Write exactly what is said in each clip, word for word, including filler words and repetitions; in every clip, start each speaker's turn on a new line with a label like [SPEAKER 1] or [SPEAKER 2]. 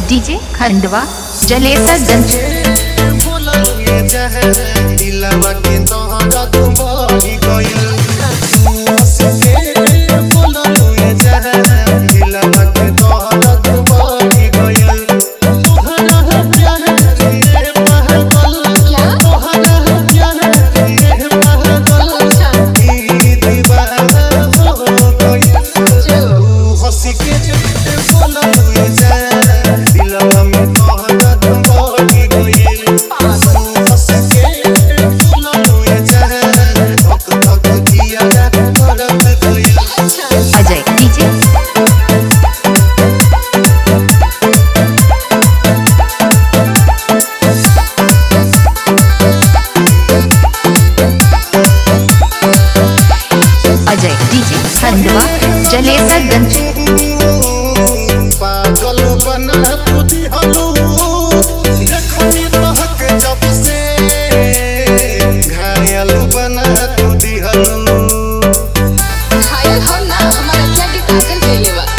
[SPEAKER 1] DJ Khandwa Jalesarganj. Ajay DJ Khandwa Jalesarganj. पागल बना तुझी हलू देखनी तहक जब से घायल बना तुझी हलू
[SPEAKER 2] घायल हम ना हमारा क्या के पागल कइले बा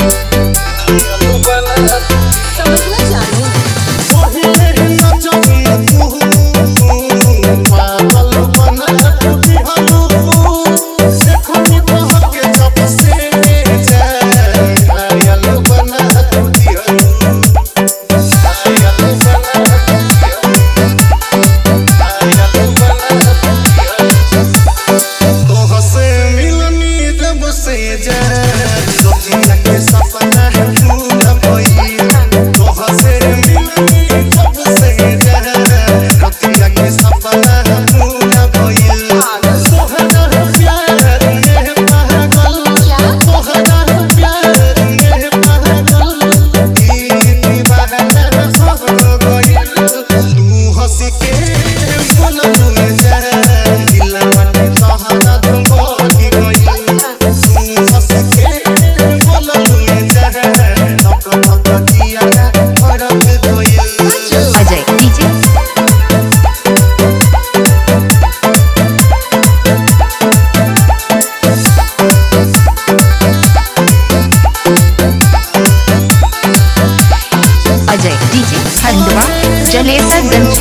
[SPEAKER 2] समझना जानू
[SPEAKER 1] ओहे ना जानी तू पागल बना तुझी हलू अजय डीजे खंडवा जलेसरगंज।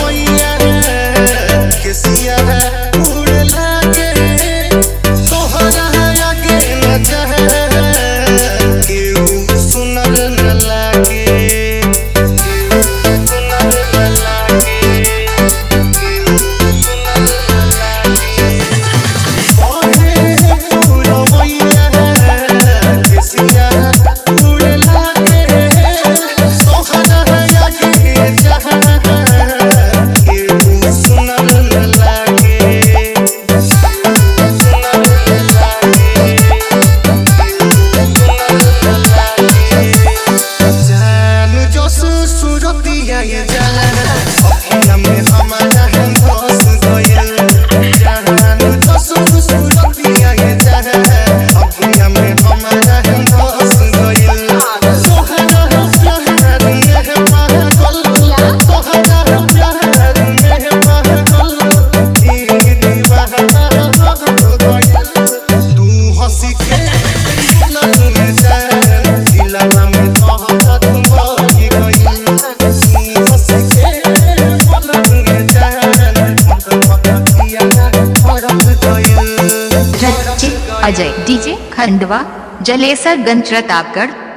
[SPEAKER 1] अजय डीजे खंडवा जलेसरगंज प्रतापगढ़।